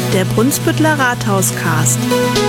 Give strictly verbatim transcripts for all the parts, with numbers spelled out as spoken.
Der Brunsbütteler Rathauscast.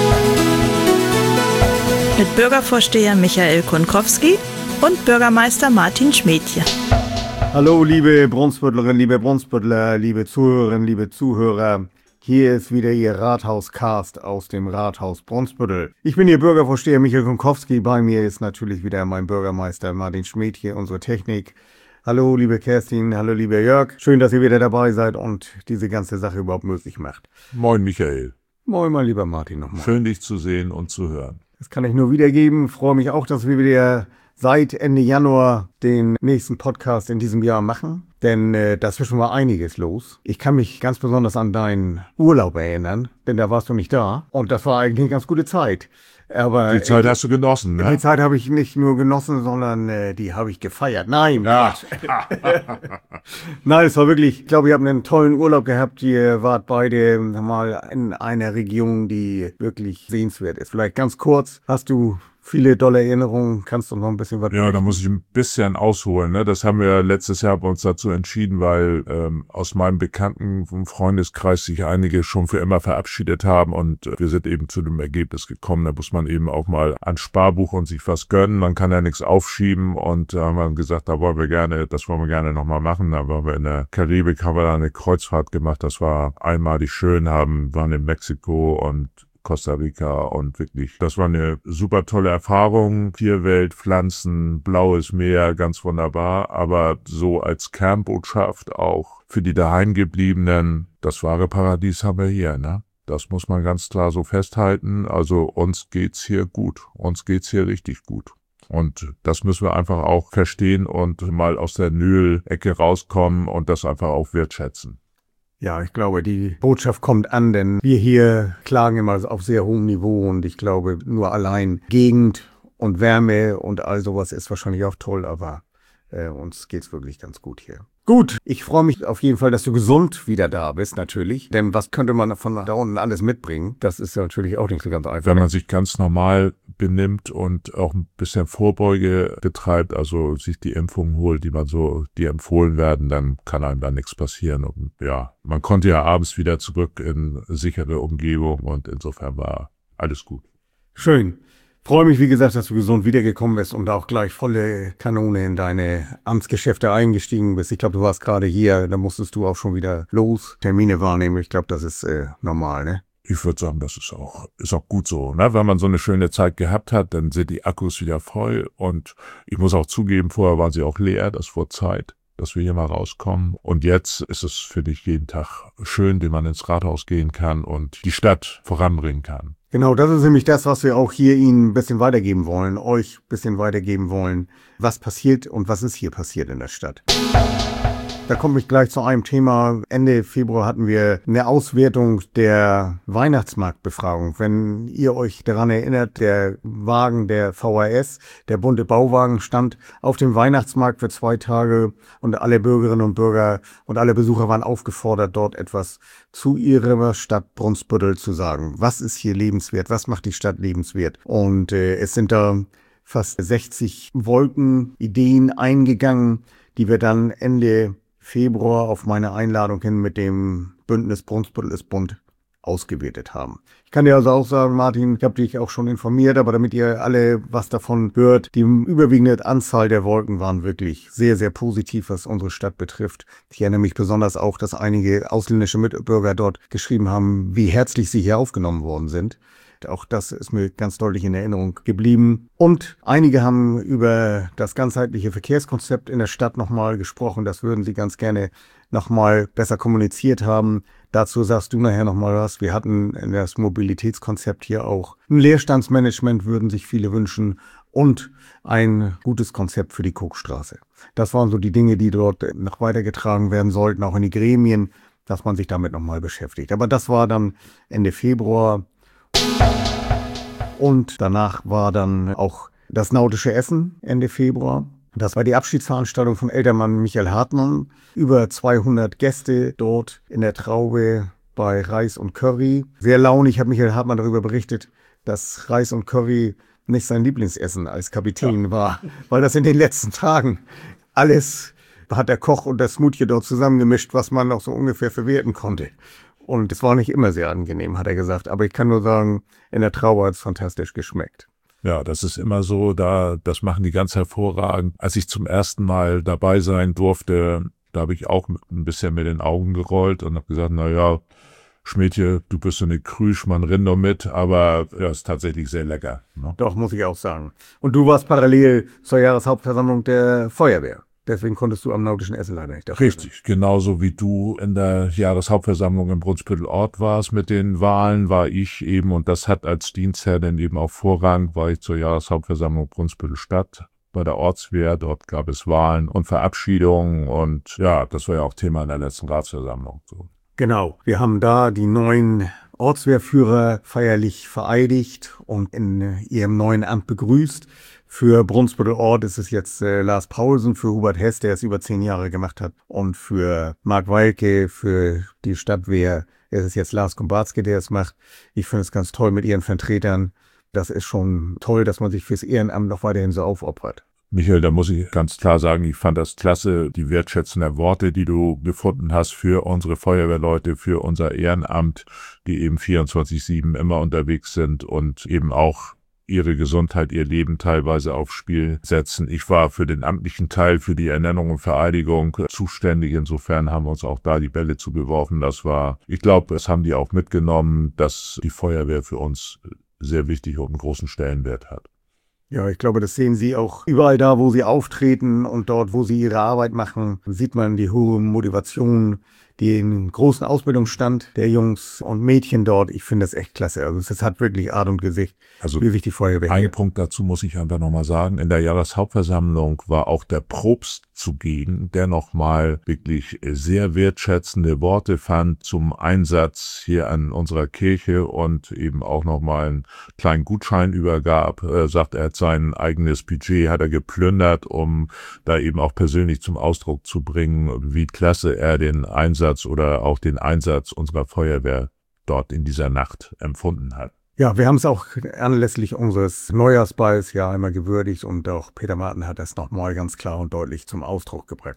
Mit Bürgervorsteher Michael Kunkowski und Bürgermeister Martin Schmädchen. Hallo liebe Brunsbüttlerinnen, liebe Brunsbüttler, liebe Zuhörerinnen, liebe Zuhörer. Hier ist wieder Ihr Rathauscast aus dem Rathaus Brunsbüttel. Ich bin Ihr Bürgervorsteher Michael Kunkowski. Bei mir ist natürlich wieder mein Bürgermeister Martin Schmädchen, unsere Technik. Hallo liebe Kerstin, hallo lieber Jörg. Schön, dass ihr wieder dabei seid und diese ganze Sache überhaupt möglich macht. Moin Michael. Moin mein lieber Martin nochmal. Schön dich zu sehen und zu hören. Das kann ich nur wiedergeben. Freue mich auch, dass wir wieder seit Ende Januar den nächsten Podcast in diesem Jahr machen. Denn äh, dazwischen war einiges los. Ich kann mich ganz besonders an deinen Urlaub erinnern, denn da warst du nicht da. Und das war eigentlich eine ganz gute Zeit. Aber die Zeit äh, hast du genossen, ne? Die Zeit habe ich nicht nur genossen, sondern äh, die habe ich gefeiert. Nein, ja. Nein, es war wirklich, ich glaube, ihr habt einen tollen Urlaub gehabt. Ihr wart beide mal in einer Region, die wirklich sehenswert ist. Vielleicht ganz kurz, hast du viele tolle Erinnerungen, kannst du noch ein bisschen was... Ja, da muss ich ein bisschen ausholen, ne? Das haben wir letztes Jahr bei uns dazu entschieden, weil ähm, aus meinem Bekannten- und Freundeskreis sich einige schon für immer verabschiedet haben und äh, wir sind eben zu dem Ergebnis gekommen, da muss man eben auch mal ans Sparbuch und sich was gönnen, man kann ja nichts aufschieben und da haben wir gesagt, da wollen wir gerne, das wollen wir gerne nochmal machen. Da waren wir in der Karibik, haben wir da eine Kreuzfahrt gemacht, das war einmalig schön, haben, waren in Mexiko und Costa Rica und wirklich, das war eine super tolle Erfahrung. Tierwelt, Pflanzen, blaues Meer, ganz wunderbar. Aber so als Kernbotschaft auch für die Daheimgebliebenen, das wahre Paradies haben wir hier, ne? Das muss man ganz klar so festhalten. Also uns geht's hier gut. Uns geht's hier richtig gut. Und das müssen wir einfach auch verstehen und mal aus der Nöl-Ecke rauskommen und das einfach auch wertschätzen. Ja, ich glaube, die Botschaft kommt an, denn wir hier klagen immer auf sehr hohem Niveau und ich glaube, nur allein Gegend und Wärme und all sowas ist wahrscheinlich auch toll, aber äh, uns geht's wirklich ganz gut hier. Gut, ich freue mich auf jeden Fall, dass du gesund wieder da bist, natürlich. Denn was könnte man von da unten alles mitbringen? Das ist ja natürlich auch nicht so ganz einfach. Wenn man sich ganz normal benimmt und auch ein bisschen Vorbeuge betreibt, also sich die Impfungen holt, die man so, die empfohlen werden, dann kann einem da nichts passieren. Und ja, man konnte ja abends wieder zurück in sichere Umgebung und insofern war alles gut. Schön. Freue mich, wie gesagt, dass du gesund wiedergekommen bist und auch gleich volle Kanone in deine Amtsgeschäfte eingestiegen bist. Ich glaube, du warst gerade hier, da musstest du auch schon wieder los, Termine wahrnehmen. Ich glaube, das ist äh, normal, ne? Ich würde sagen, das ist auch, ist auch gut so, ne? Wenn man so eine schöne Zeit gehabt hat, dann sind die Akkus wieder voll und ich muss auch zugeben, vorher waren sie auch leer, das wurde Zeit, dass wir hier mal rauskommen. Und jetzt ist es, finde ich, jeden Tag schön, wenn man ins Rathaus gehen kann und die Stadt voranbringen kann. Genau, das ist nämlich das, was wir auch hier Ihnen ein bisschen weitergeben wollen, euch ein bisschen weitergeben wollen, was passiert und was ist hier passiert in der Stadt. Da komme ich gleich zu einem Thema. Ende Februar hatten wir eine Auswertung der Weihnachtsmarktbefragung. Wenn ihr euch daran erinnert, der Wagen der V H S, der bunte Bauwagen, stand auf dem Weihnachtsmarkt für zwei Tage und alle Bürgerinnen und Bürger und alle Besucher waren aufgefordert, dort etwas zu ihrer Stadt Brunsbüttel zu sagen. Was ist hier lebenswert? Was macht die Stadt lebenswert? Und äh, es sind da fast sechzig Wolkenideen eingegangen, die wir dann Ende Februar auf meine Einladung hin mit dem Bündnis Brunsbüttel ist bunt ausgewertet haben. Ich kann dir also auch sagen, Martin, ich habe dich auch schon informiert, aber damit ihr alle was davon hört, die überwiegende Anzahl der Wolken waren wirklich sehr, sehr positiv, was unsere Stadt betrifft. Ich erinnere mich besonders auch, dass einige ausländische Mitbürger dort geschrieben haben, wie herzlich sie hier aufgenommen worden sind. Auch das ist mir ganz deutlich in Erinnerung geblieben. Und einige haben über das ganzheitliche Verkehrskonzept in der Stadt nochmal gesprochen. Das würden sie ganz gerne nochmal besser kommuniziert haben. Dazu sagst du nachher nochmal was. Wir hatten in das Mobilitätskonzept hier auch ein Leerstandsmanagement, würden sich viele wünschen. Und ein gutes Konzept für die Kokstraße. Das waren so die Dinge, die dort noch weitergetragen werden sollten, auch in die Gremien, dass man sich damit nochmal beschäftigt. Aber das war dann Ende Februar. Und danach war dann auch das nautische Essen Ende Februar. Das war die Abschiedsveranstaltung von Eltermann Michael Hartmann. Über zweihundert Gäste dort in der Traube bei Reis und Curry. Sehr launig hat Michael Hartmann darüber berichtet, dass Reis und Curry nicht sein Lieblingsessen als Kapitän ja. war, weil das in den letzten Tagen alles hat der Koch und der Smoothie dort zusammengemischt, was man noch so ungefähr verwerten konnte. Und es war nicht immer sehr angenehm, hat er gesagt. Aber ich kann nur sagen, in der Traube hat es fantastisch geschmeckt. Ja, das ist immer so, da, das machen die ganz hervorragend. Als ich zum ersten Mal dabei sein durfte, da habe ich auch ein bisschen mit den Augen gerollt und habe gesagt, na ja, Schmädje, du bist so eine Krüsch, man rennt noch mit, aber ja, ist tatsächlich sehr lecker. Ne? Doch, muss ich auch sagen. Und du warst parallel zur Jahreshauptversammlung der Feuerwehr. Deswegen konntest du am nautischen Essen leider nicht dabei sein. Richtig, genauso wie du in der Jahreshauptversammlung im Brunsbüttel-Ort warst mit den Wahlen, war ich eben, und das hat als Dienstherr dann eben auch Vorrang, war ich zur Jahreshauptversammlung Brunsbüttel-Stadt bei der Ortswehr. Dort gab es Wahlen und Verabschiedungen und ja, das war ja auch Thema in der letzten Ratsversammlung. So. Genau, wir haben da die neuen Ortswehrführer feierlich vereidigt und in ihrem neuen Amt begrüßt. Für Brunsbüttel-Ort ist es jetzt äh, Lars Paulsen, für Hubert Hess, der es über zehn Jahre gemacht hat. Und für Marc Weilke, für die Stadtwehr, ist es jetzt Lars Gombatzke, der es macht. Ich finde es ganz toll mit ihren Vertretern. Das ist schon toll, dass man sich fürs Ehrenamt noch weiterhin so aufopfert. Michael, da muss ich ganz klar sagen, ich fand das klasse, die wertschätzenden Worte, die du gefunden hast für unsere Feuerwehrleute, für unser Ehrenamt, die eben vierundzwanzig sieben immer unterwegs sind und eben auch ihre Gesundheit, ihr Leben teilweise aufs Spiel setzen. Ich war für den amtlichen Teil, für die Ernennung und Vereidigung zuständig. Insofern haben wir uns auch da die Bälle zugeworfen. Das war, ich glaube, das haben die auch mitgenommen, dass die Feuerwehr für uns sehr wichtig und einen großen Stellenwert hat. Ja, ich glaube, das sehen Sie auch überall da, wo Sie auftreten und dort, wo Sie Ihre Arbeit machen, sieht man die hohe Motivation, den großen Ausbildungsstand der Jungs und Mädchen dort. Ich finde das echt klasse. Also es hat wirklich Art und Gesicht, also wie wichtig Feuerwehr. Ein Punkt dazu muss ich einfach nochmal sagen. In der Jahreshauptversammlung war auch der Propst zugegen, der nochmal wirklich sehr wertschätzende Worte fand zum Einsatz hier an unserer Kirche und eben auch nochmal einen kleinen Gutschein übergab. Er sagt, er hat sein eigenes Budget, hat er geplündert, um da eben auch persönlich zum Ausdruck zu bringen, wie klasse er den Einsatz oder auch den Einsatz unserer Feuerwehr dort in dieser Nacht empfunden hat. Ja, wir haben es auch anlässlich unseres Neujahrsballs ja einmal gewürdigt und auch Peter Martin hat das nochmal ganz klar und deutlich zum Ausdruck gebracht.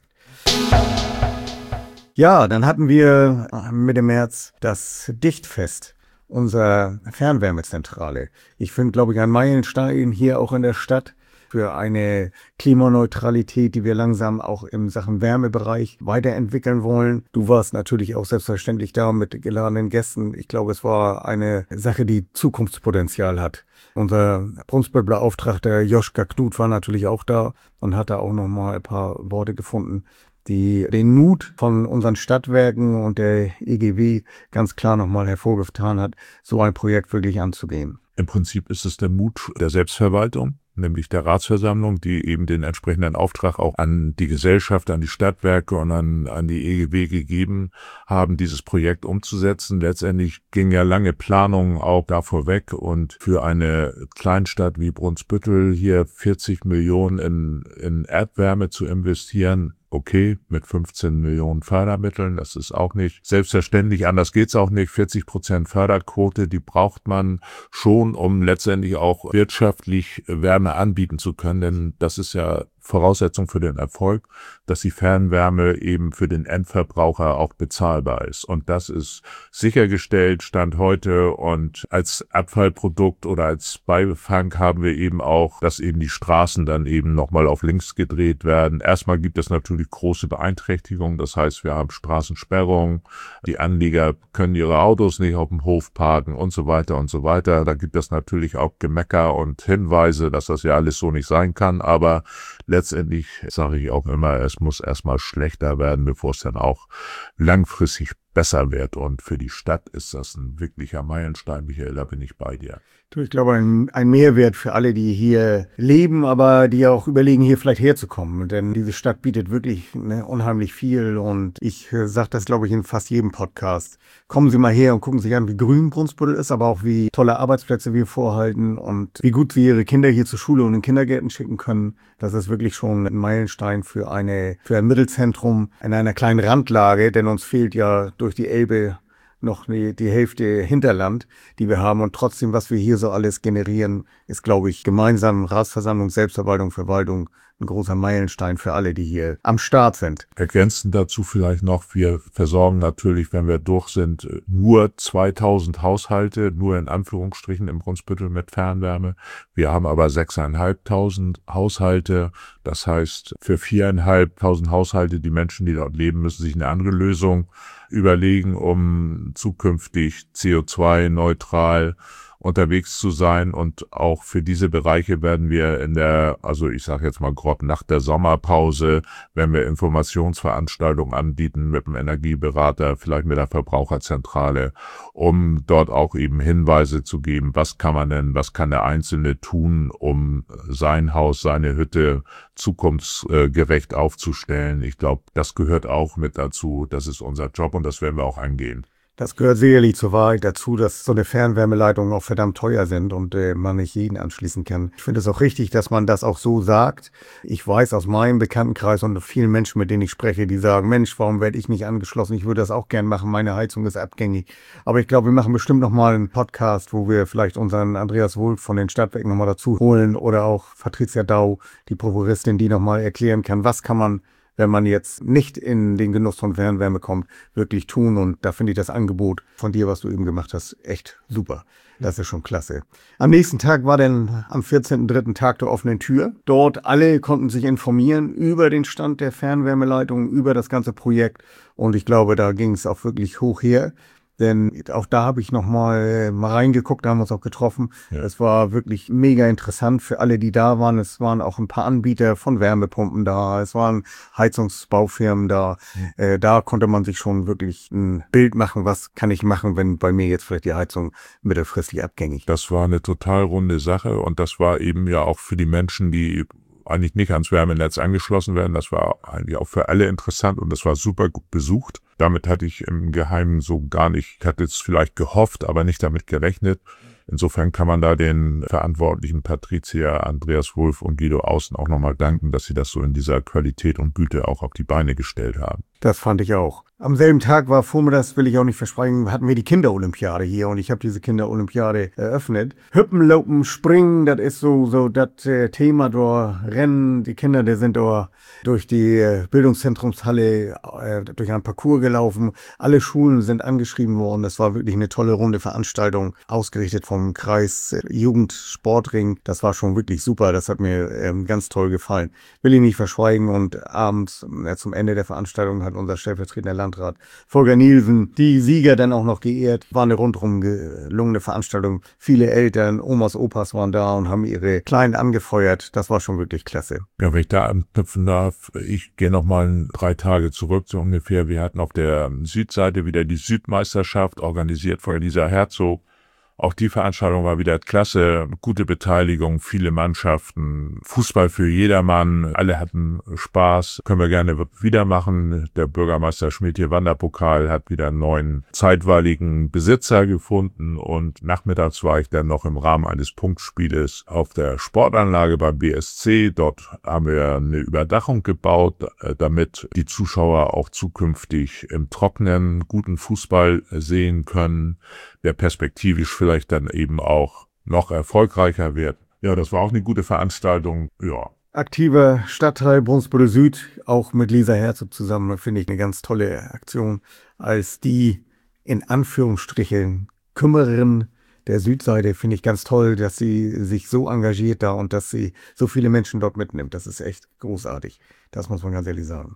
Ja, dann hatten wir Mitte März das Dichtfest unserer Fernwärmezentrale. Ich finde, glaube ich, ein Meilenstein hier auch in der Stadt für eine Klimaneutralität, die wir langsam auch im Sachen Wärmebereich weiterentwickeln wollen. Du warst natürlich auch selbstverständlich da mit geladenen Gästen. Ich glaube, es war eine Sache, die Zukunftspotenzial hat. Unser Brunsbüttel-Beauftragter Joschka Knut war natürlich auch da und hat da auch noch mal ein paar Worte gefunden, die den Mut von unseren Stadtwerken und der E G W ganz klar noch mal hervorgetan hat, so ein Projekt wirklich anzugehen. Im Prinzip ist es der Mut der Selbstverwaltung, nämlich der Ratsversammlung, die eben den entsprechenden Auftrag auch an die Gesellschaft, an die Stadtwerke und an, an die E G W gegeben haben, dieses Projekt umzusetzen. Letztendlich ging ja lange Planung auch davor weg und für eine Kleinstadt wie Brunsbüttel hier vierzig Millionen in, in Erdwärme zu investieren, okay, mit fünfzehn Millionen Fördermitteln, das ist auch nicht selbstverständlich, anders geht's auch nicht. vierzig Prozent Förderquote, die braucht man schon, um letztendlich auch wirtschaftlich Wärme anbieten zu können, denn das ist ja Voraussetzung für den Erfolg, dass die Fernwärme eben für den Endverbraucher auch bezahlbar ist. Und das ist sichergestellt, Stand heute. Und als Abfallprodukt oder als Beifang haben wir eben auch, dass eben die Straßen dann eben nochmal auf links gedreht werden. Erstmal gibt es natürlich große Beeinträchtigungen. Das heißt, wir haben Straßensperrungen. Die Anlieger können ihre Autos nicht auf dem Hof parken und so weiter und so weiter. Da gibt es natürlich auch Gemecker und Hinweise, dass das ja alles so nicht sein kann. Aber letztendlich sage ich auch immer, es muss erstmal schlechter werden, bevor es dann auch langfristig besser wird. Und für die Stadt ist das ein wirklicher Meilenstein, Michael, da bin ich bei dir. Ich glaube, ein, ein Mehrwert für alle, die hier leben, aber die auch überlegen, hier vielleicht herzukommen. Denn diese Stadt bietet wirklich ne, unheimlich viel. Und ich äh, sage das, glaube ich, in fast jedem Podcast. Kommen Sie mal her und gucken sich an, wie grün Brunsbüttel ist, aber auch wie tolle Arbeitsplätze wir vorhalten und wie gut Sie Ihre Kinder hier zur Schule und in Kindergärten schicken können. Das ist wirklich schon ein Meilenstein für, eine, für ein Mittelzentrum in einer kleinen Randlage, denn uns fehlt ja durch die Elbe noch die, die Hälfte Hinterland, die wir haben. Und trotzdem, was wir hier so alles generieren, ist, glaube ich, gemeinsam Ratsversammlung, Selbstverwaltung, Verwaltung ein großer Meilenstein für alle, die hier am Start sind. Ergänzend dazu vielleicht noch, wir versorgen natürlich, wenn wir durch sind, nur zweitausend Haushalte, nur in Anführungsstrichen im Brunsbüttel mit Fernwärme. Wir haben aber sechstausendfünfhundert Haushalte. Das heißt, für viertausendfünfhundert Haushalte, die Menschen, die dort leben, müssen sich eine andere Lösung überlegen, um zukünftig C O zwei neutral unterwegs zu sein, und auch für diese Bereiche werden wir in der, also ich sage jetzt mal grob nach der Sommerpause, wenn wir Informationsveranstaltungen anbieten mit dem Energieberater, vielleicht mit der Verbraucherzentrale, um dort auch eben Hinweise zu geben, was kann man denn, was kann der Einzelne tun, um sein Haus, seine Hütte zukunftsgerecht aufzustellen. Ich glaube, das gehört auch mit dazu, das ist unser Job und das werden wir auch angehen. Das gehört sicherlich zur Wahrheit dazu, dass so eine Fernwärmeleitung auch verdammt teuer sind und äh, man nicht jeden anschließen kann. Ich finde es auch richtig, dass man das auch so sagt. Ich weiß aus meinem Bekanntenkreis und vielen Menschen, mit denen ich spreche, die sagen, Mensch, warum werde ich nicht angeschlossen? Ich würde das auch gern machen, meine Heizung ist abgängig. Aber ich glaube, wir machen bestimmt nochmal einen Podcast, wo wir vielleicht unseren Andreas Wulff von den Stadtwerken nochmal dazu holen oder auch Patricia Dau, die Prokuristin, die nochmal erklären kann, was kann man, wenn man jetzt nicht in den Genuss von Fernwärme kommt, wirklich tun. Und da finde ich das Angebot von dir, was du eben gemacht hast, echt super. Das ist schon klasse. Am nächsten Tag war dann am vierzehnten dritten Tag der offenen Tür. Dort alle konnten sich informieren über den Stand der Fernwärmeleitung, über das ganze Projekt. Und ich glaube, da ging es auch wirklich hoch her. Denn auch da habe ich noch mal, mal reingeguckt, da haben wir uns auch getroffen. Ja. Es war wirklich mega interessant für alle, die da waren. Es waren auch ein paar Anbieter von Wärmepumpen da. Es waren Heizungsbaufirmen da. Mhm. Äh, da konnte man sich schon wirklich ein Bild machen, was kann ich machen, wenn bei mir jetzt vielleicht die Heizung mittelfristig abgängig. Das war eine total runde Sache und das war eben ja auch für die Menschen, die eigentlich nicht ans Wärmenetz angeschlossen werden. Das war eigentlich auch für alle interessant und das war super gut besucht. Damit hatte ich im Geheimen so gar nicht, ich hatte es vielleicht gehofft, aber nicht damit gerechnet. Insofern kann man da den Verantwortlichen Patricia, Andreas Wulff und Guido Außen auch nochmal danken, dass sie das so in dieser Qualität und Güte auch auf die Beine gestellt haben. Das fand ich auch. Am selben Tag war vormittags, will ich auch nicht versprechen, hatten wir die Kinderolympiade hier und ich habe diese Kinderolympiade eröffnet. Hüppen, Lopen, Springen, das ist so so das äh, Thema da. Rennen, die Kinder, die sind da durch die äh, Bildungszentrumshalle äh, durch einen Parcours gelaufen. Alle Schulen sind angeschrieben worden. Das war wirklich eine tolle runde Veranstaltung, ausgerichtet vom Kreis äh, Jugendsportring. Das war schon wirklich super. Das hat mir ähm, ganz toll gefallen. Will ich nicht verschweigen und abends äh, zum Ende der Veranstaltung hat unser stellvertretender Landrat Volker Nielsen die Sieger dann auch noch geehrt. War eine rundherum gelungene Veranstaltung. Viele Eltern, Omas, Opas waren da und haben ihre Kleinen angefeuert. Das war schon wirklich klasse. Ja, wenn ich da anknüpfen darf, ich gehe noch mal drei Tage zurück, so ungefähr. Wir hatten auf der Südseite wieder die Südmeisterschaft, organisiert von Elisa Herzog. Auch die Veranstaltung war wieder klasse, gute Beteiligung, viele Mannschaften, Fußball für jedermann, alle hatten Spaß, können wir gerne wieder machen. Der Bürgermeister Schmidt Wanderpokal hat wieder einen neuen zeitweiligen Besitzer gefunden und nachmittags war ich dann noch im Rahmen eines Punktspieles auf der Sportanlage beim B S C. Dort haben wir eine Überdachung gebaut, damit die Zuschauer auch zukünftig im Trockenen guten Fußball sehen können, der perspektivisch vielleicht dann eben auch noch erfolgreicher wird. Ja, das war auch eine gute Veranstaltung, ja. Aktiver Stadtteil Brunsbüttel Süd, auch mit Lisa Herzog zusammen, finde ich eine ganz tolle Aktion, als die in Anführungsstrichen Kümmererin der Südseite, finde ich ganz toll, dass sie sich so engagiert da und dass sie so viele Menschen dort mitnimmt. Das ist echt großartig. Das muss man ganz ehrlich sagen.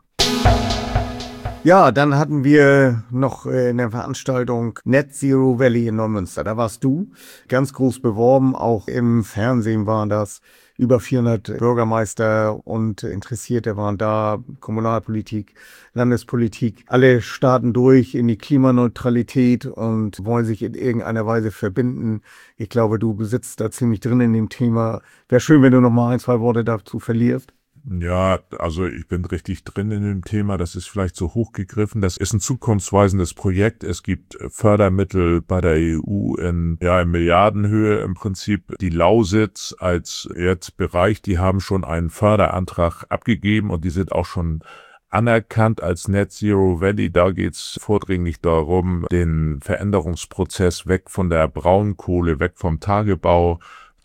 Ja, dann hatten wir noch in der Veranstaltung Net Zero Valley in Neumünster. Da warst du ganz groß beworben, auch im Fernsehen waren das. Über vierhundert Bürgermeister und Interessierte waren da, Kommunalpolitik, Landespolitik. Alle starten durch in die Klimaneutralität und wollen sich in irgendeiner Weise verbinden. Ich glaube, du sitzt da ziemlich drin in dem Thema. Wäre schön, wenn du noch mal ein, zwei Worte dazu verlierst. Ja, also ich bin richtig drin in dem Thema. Das ist vielleicht so hochgegriffen. Das ist ein zukunftsweisendes Projekt. Es gibt Fördermittel bei der E U in, ja, in Milliardenhöhe im Prinzip. Die Lausitz als jetzt Bereich, die haben schon einen Förderantrag abgegeben und die sind auch schon anerkannt als Net Zero Valley. Da geht's vordringlich darum, den Veränderungsprozess weg von der Braunkohle, weg vom Tagebau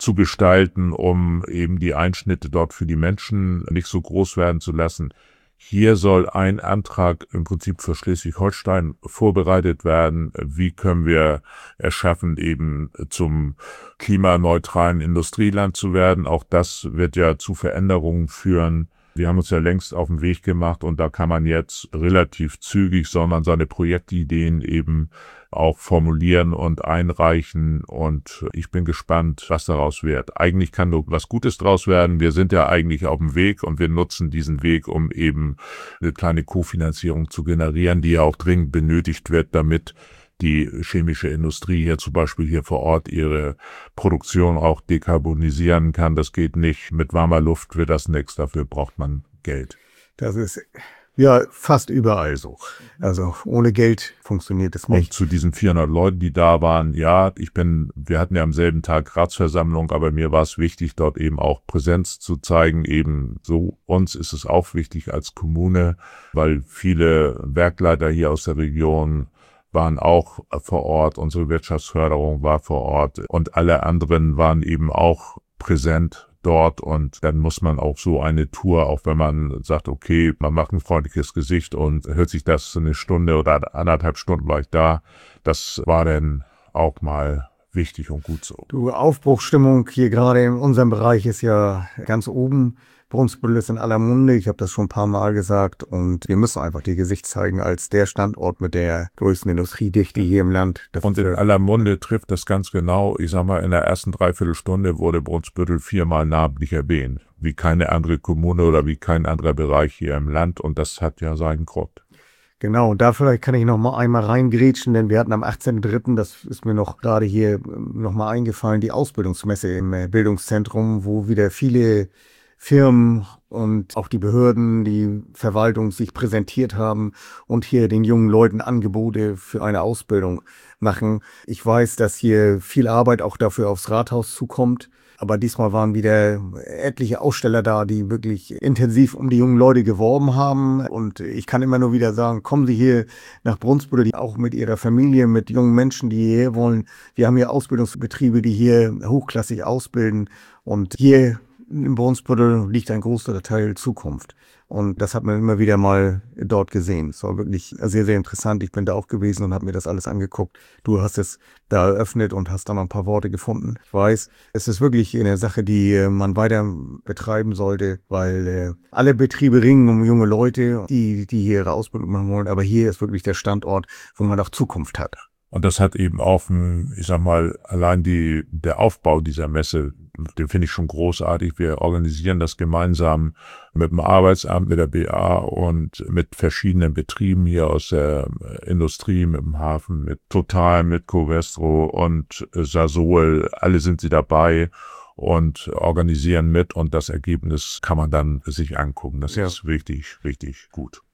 zu gestalten, um eben die Einschnitte dort für die Menschen nicht so groß werden zu lassen. Hier soll ein Antrag im Prinzip für Schleswig-Holstein vorbereitet werden. Wie können wir es schaffen, eben zum klimaneutralen Industrieland zu werden? Auch das wird ja zu Veränderungen führen. Wir haben uns ja längst auf den Weg gemacht und da kann man jetzt relativ zügig, soll man seine Projektideen eben auch formulieren und einreichen und ich bin gespannt, was daraus wird. Eigentlich kann nur was Gutes daraus werden. Wir sind ja eigentlich auf dem Weg und wir nutzen diesen Weg, um eben eine kleine Kofinanzierung zu generieren, die ja auch dringend benötigt wird, damit die chemische Industrie hier zum Beispiel hier vor Ort ihre Produktion auch dekarbonisieren kann. Das geht nicht. Mit warmer Luft wird das nichts. Dafür braucht man Geld. Das ist ja fast überall so. Also ohne Geld funktioniert es nicht. Und zu diesen vierhundert Leuten, die da waren, ja, ich bin, wir hatten ja am selben Tag Ratsversammlung, aber mir war es wichtig, dort eben auch Präsenz zu zeigen. Eben so, uns ist es auch wichtig als Kommune, weil viele Werkleiter hier aus der Region waren auch vor Ort, unsere Wirtschaftsförderung war vor Ort und alle anderen waren eben auch präsent dort und dann muss man auch so eine Tour, auch wenn man sagt, okay, man macht ein freundliches Gesicht und hört sich das eine Stunde oder anderthalb Stunden war ich da, das war dann auch mal wichtig und gut so. Du, Aufbruchsstimmung hier gerade in unserem Bereich ist ja ganz oben. Brunsbüttel ist in aller Munde, ich habe das schon ein paar Mal gesagt und wir müssen einfach ihr Gesicht zeigen als der Standort mit der größten Industriedichte hier im Land. Das und in aller Munde trifft das ganz genau, ich sag mal, in der ersten Dreiviertelstunde wurde Brunsbüttel viermal namentlich erwähnt, wie keine andere Kommune oder wie kein anderer Bereich hier im Land und das hat ja seinen Grund. Genau, und da vielleicht kann ich noch mal einmal reingrätschen, denn wir hatten am achtzehnten dritten, das ist mir noch gerade hier noch mal eingefallen, die Ausbildungsmesse im Bildungszentrum, wo wieder viele Firmen und auch die Behörden, die Verwaltung sich präsentiert haben und hier den jungen Leuten Angebote für eine Ausbildung machen. Ich weiß, dass hier viel Arbeit auch dafür aufs Rathaus zukommt. Aber diesmal waren wieder etliche Aussteller da, die wirklich intensiv um die jungen Leute geworben haben. Und ich kann immer nur wieder sagen, kommen Sie hier nach Brunsbüttel, auch mit Ihrer Familie, mit jungen Menschen, die hierher wollen. Wir haben hier Ausbildungsbetriebe, die hier hochklassig ausbilden. Und hier in Brunsbüttel liegt ein großer Teil Zukunft. Und das hat man immer wieder mal dort gesehen. Es war wirklich sehr, sehr interessant. Ich bin da auch gewesen und habe mir das alles angeguckt. Du hast es da eröffnet und hast da noch ein paar Worte gefunden. Ich weiß, es ist wirklich eine Sache, die man weiter betreiben sollte, weil äh, alle Betriebe ringen um junge Leute, die, die hier ihre Ausbildung machen wollen. Aber hier ist wirklich der Standort, wo man auch Zukunft hat. Und das hat eben auch, ich sag mal, allein die, der Aufbau dieser Messe, den finde ich schon großartig. Wir organisieren das gemeinsam mit dem Arbeitsamt, mit der B A und mit verschiedenen Betrieben hier aus der Industrie, mit dem Hafen, mit Total, mit Covestro und Sasol. Alle sind sie dabei und organisieren mit und das Ergebnis kann man dann sich angucken. Das ja. ist richtig, richtig gut.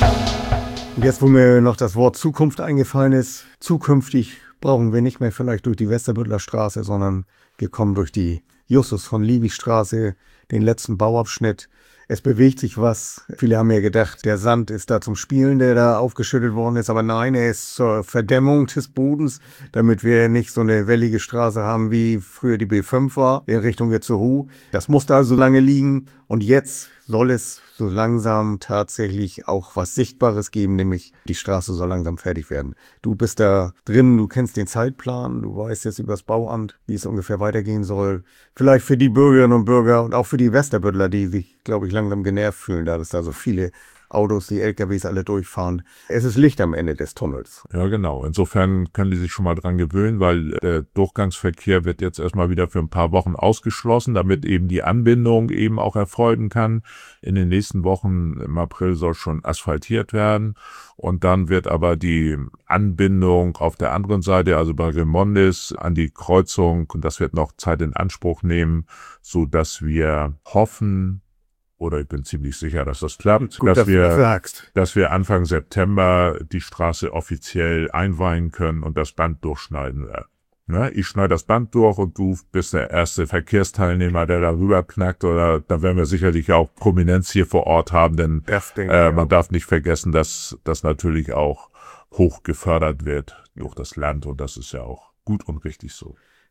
Und jetzt, wo mir noch das Wort Zukunft eingefallen ist, zukünftig brauchen wir nicht mehr vielleicht durch die Westerbütteler Straße, sondern wir kommen durch die Justus von Liebig Straße, den letzten Bauabschnitt. Es bewegt sich was. Viele haben ja gedacht, der Sand ist da zum Spielen, der da aufgeschüttet worden ist. Aber nein, er ist zur Verdämmung des Bodens, damit wir nicht so eine wellige Straße haben, wie früher die B fünf war, in Richtung Itzehoe. Das musste also lange liegen. Und jetzt soll es so langsam tatsächlich auch was Sichtbares geben, nämlich die Straße soll langsam fertig werden. Du bist da drin, du kennst den Zeitplan, du weißt jetzt über das Bauamt, wie es ungefähr weitergehen soll. Vielleicht für die Bürgerinnen und Bürger und auch für die Westerbütteler, die sich, glaube ich, langsam genervt fühlen, da dass da so viele Autos, die L K Ws alle durchfahren. Es ist Licht am Ende des Tunnels. Ja, genau. Insofern können die sich schon mal dran gewöhnen, weil der Durchgangsverkehr wird jetzt erstmal wieder für ein paar Wochen ausgeschlossen, damit eben die Anbindung eben auch erfolgen kann. In den nächsten Wochen im April soll schon asphaltiert werden und dann wird aber die Anbindung auf der anderen Seite, also bei Remondis, an die Kreuzung, und das wird noch Zeit in Anspruch nehmen, so dass wir hoffen, oder ich bin ziemlich sicher, dass das klappt, Gut, dass, dass wir, du sagst. dass wir Anfang September die Straße offiziell einweihen können und das Band durchschneiden werden. Ne? Ich schneide das Band durch und du bist der erste Verkehrsteilnehmer, der da rüber knackt, oder da werden wir sicherlich auch Prominenz hier vor Ort haben, denn äh, man darf nicht vergessen, dass das natürlich auch hoch gefördert wird durch das Land und das ist ja auch gut und richtig so.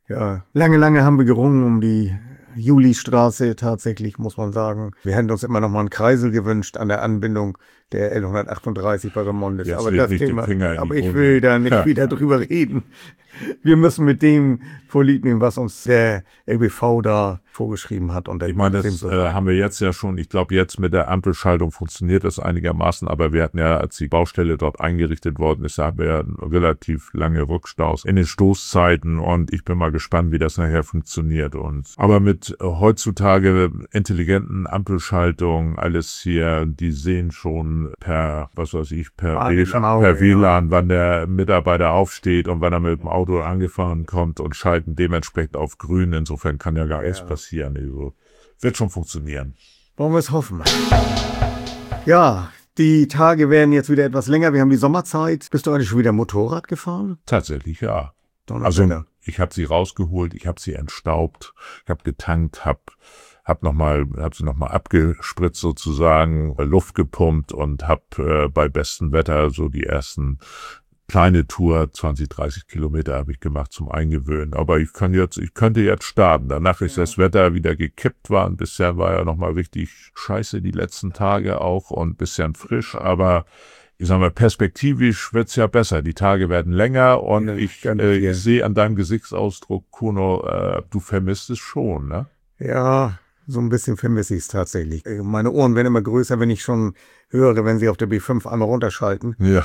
Ja, lange, lange haben wir gerungen um die Julistraße, tatsächlich, muss man sagen. Wir hätten uns immer noch mal einen Kreisel gewünscht an der Anbindung der L hundertachtunddreißig bei Remondis. Jetzt Aber leg das nicht den Thema, Finger in aber die ich Wunde. will da nicht Ja. wieder drüber reden. Wir müssen mit dem vorlieb nehmen, was uns der L B V da vorgeschrieben hat. Und Ich meine, das so äh, haben wir jetzt ja schon, ich glaube jetzt mit der Ampelschaltung funktioniert das einigermaßen, aber wir hatten ja, als die Baustelle dort eingerichtet worden ist, da haben wir ja relativ lange Rückstaus in den Stoßzeiten und ich bin mal gespannt, wie das nachher funktioniert. Und aber mit äh, heutzutage intelligenten Ampelschaltungen, alles hier, die sehen schon per, was weiß ich, per, Ah, W- genau, per ja. W L A N, wann der Mitarbeiter aufsteht und wann er mit dem Auto angefahren kommt und schalten dementsprechend auf grün. Insofern kann ja gar nichts Ja. passieren. Also, wird schon funktionieren. wollen wir es hoffen. Ja, die Tage werden jetzt wieder etwas länger. Wir haben die Sommerzeit. Bist du eigentlich schon wieder Motorrad gefahren? Tatsächlich, ja. Also Donnerwetter. ich habe sie rausgeholt, ich habe sie entstaubt, ich habe getankt, habe hab noch mal, hab sie nochmal abgespritzt sozusagen, Luft gepumpt und habe äh, bei bestem Wetter so die ersten kleine Tour, zwanzig, dreißig Kilometer habe ich gemacht zum Eingewöhnen. Aber ich kann jetzt, ich könnte jetzt starten. Danach ist Ja. das Wetter wieder gekippt war. Ein bisschen war ja nochmal richtig scheiße die letzten Tage auch und ein bisschen frisch. Aber ich sag mal, perspektivisch wird's ja besser. Die Tage werden länger und Ja, ich, ganz äh, viel. ich sehe an deinem Gesichtsausdruck, Kuno, äh, du vermisst es schon, ne? Ja, so ein bisschen vermisse ich es tatsächlich. Äh, Meine Ohren werden immer größer, wenn ich schon höre, wenn sie auf der B fünf einmal runterschalten. Ja.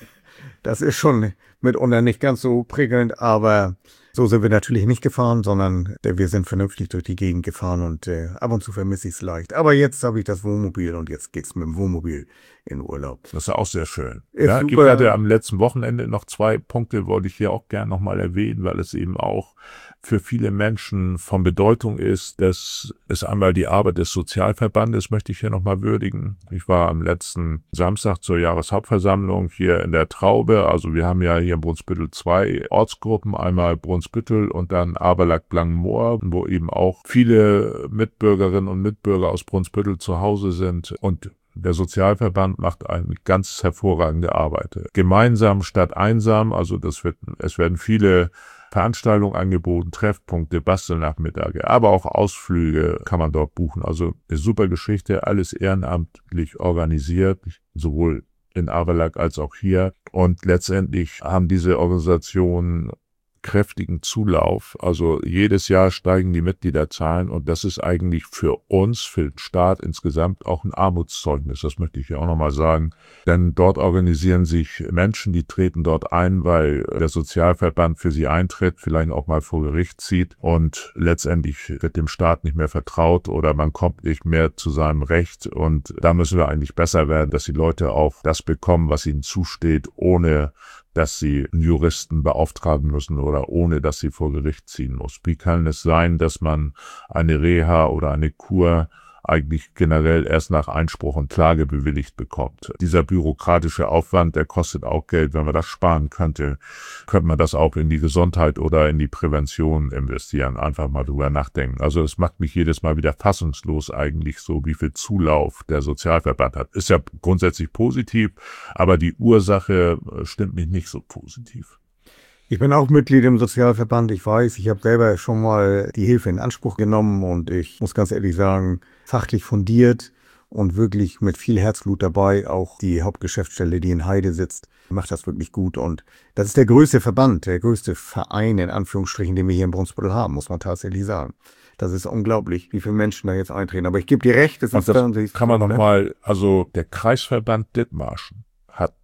Das ist schon mitunter nicht ganz so prickelnd, aber so sind wir natürlich nicht gefahren, sondern äh, wir sind vernünftig durch die Gegend gefahren und äh, ab und zu vermisse ich es leicht. Aber jetzt habe ich das Wohnmobil und jetzt geht's mit dem Wohnmobil in Urlaub. Das ist ja auch sehr schön. Ist Ja, gibt super. hatte am letzten Wochenende noch zwei Punkte, wollte ich hier auch gern nochmal erwähnen, weil es eben auch für viele Menschen von Bedeutung ist. Das ist einmal die Arbeit des Sozialverbandes, möchte ich hier nochmal würdigen. Ich war am letzten Samstag zur Jahreshauptversammlung hier in der Traube. Also wir haben ja hier in Brunsbüttel zwei Ortsgruppen, einmal Brunsbüttel und dann Aberlack-Blankenmoor, wo eben auch viele Mitbürgerinnen und Mitbürger aus Brunsbüttel zu Hause sind und der Sozialverband macht eine ganz hervorragende Arbeit. Gemeinsam statt einsam, also das wird, es werden viele Veranstaltungen angeboten, Treffpunkte, Bastelnachmittage, aber auch Ausflüge kann man dort buchen. Also eine super Geschichte, alles ehrenamtlich organisiert, sowohl in Aberlack als auch hier. Und letztendlich haben diese Organisationen kräftigen Zulauf. Also jedes Jahr steigen die Mitgliederzahlen und das ist eigentlich für uns, für den Staat insgesamt auch ein Armutszeugnis. Das möchte ich ja auch nochmal sagen. Denn dort organisieren sich Menschen, die treten dort ein, weil der Sozialverband für sie eintritt, vielleicht auch mal vor Gericht zieht und letztendlich wird dem Staat nicht mehr vertraut oder man kommt nicht mehr zu seinem Recht und da müssen wir eigentlich besser werden, dass die Leute auch das bekommen, was ihnen zusteht, ohne dass sie einen Juristen beauftragen müssen oder ohne, dass sie vor Gericht ziehen muss. Wie kann es sein, dass man eine Reha oder eine Kur eigentlich generell erst nach Einspruch und Klage bewilligt bekommt? Dieser bürokratische Aufwand, der kostet auch Geld. Wenn man das sparen könnte, könnte man das auch in die Gesundheit oder in die Prävention investieren. Einfach mal drüber nachdenken. Also es macht mich jedes Mal wieder fassungslos eigentlich so, wie viel Zulauf der Sozialverband hat. Ist ja grundsätzlich positiv, aber die Ursache stimmt mich nicht so positiv. Ich bin auch Mitglied im Sozialverband. Ich weiß, ich habe selber schon mal die Hilfe in Anspruch genommen und ich muss ganz ehrlich sagen, fachlich fundiert und wirklich mit viel Herzblut dabei. Auch die Hauptgeschäftsstelle, die in Heide sitzt, macht das wirklich gut. Und das ist der größte Verband, der größte Verein in Anführungsstrichen, den wir hier in Brunsbüttel haben, muss man tatsächlich sagen. Das ist unglaublich, wie viele Menschen da jetzt eintreten. Aber ich gebe dir recht, es Und ist das dann, kann man nochmal, also der Kreisverband Dithmarschen hat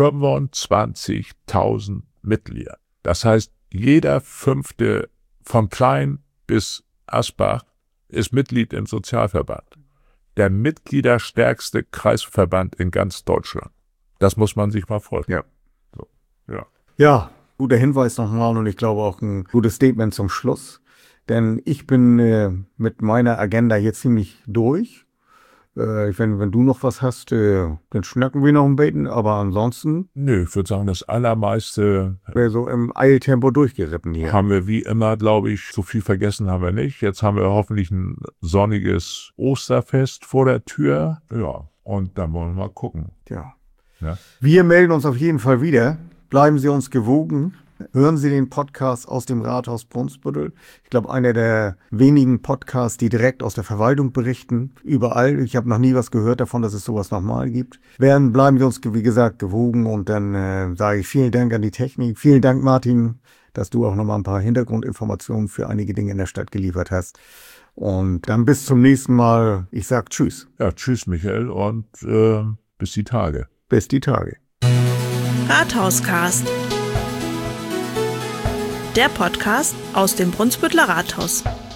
fünfundzwanzigtausend Mitglieder. Das heißt, jeder Fünfte von Klein bis Asbach ist Mitglied im Sozialverband. Der mitgliederstärkste Kreisverband in ganz Deutschland. Das muss man sich mal vorstellen. Ja. So, ja. Ja, guter Hinweis nochmal und ich glaube auch ein gutes Statement zum Schluss. Denn ich bin äh, mit meiner Agenda hier ziemlich durch. Äh, wenn, wenn du noch was hast, äh, dann schnacken wir noch ein bisschen. Aber ansonsten Nö, ich würde sagen, das Allermeiste wäre so im Eiltempo durchgeritten hier. haben wir wie immer, glaube ich, so viel vergessen haben wir nicht. Jetzt haben wir hoffentlich ein sonniges Osterfest vor der Tür. Ja, und dann wollen wir mal gucken. Ja. Ja. Wir melden uns auf jeden Fall wieder. Bleiben Sie uns gewogen. Hören Sie den Podcast aus dem Rathaus Brunsbüttel. Ich glaube, einer der wenigen Podcasts, die direkt aus der Verwaltung berichten. Überall. Ich habe noch nie was gehört davon, dass es sowas nochmal gibt. Werden, bleiben wir uns, wie gesagt, gewogen. Und dann äh, sage ich vielen Dank an die Technik. Vielen Dank, Martin, dass du auch nochmal ein paar Hintergrundinformationen für einige Dinge in der Stadt geliefert hast. Und dann bis zum nächsten Mal. Ich sag Tschüss. Ja, tschüss, Michael, und äh, bis die Tage. Bis die Tage. Rathauscast. Der Podcast aus dem Brunsbütteler Rathaus.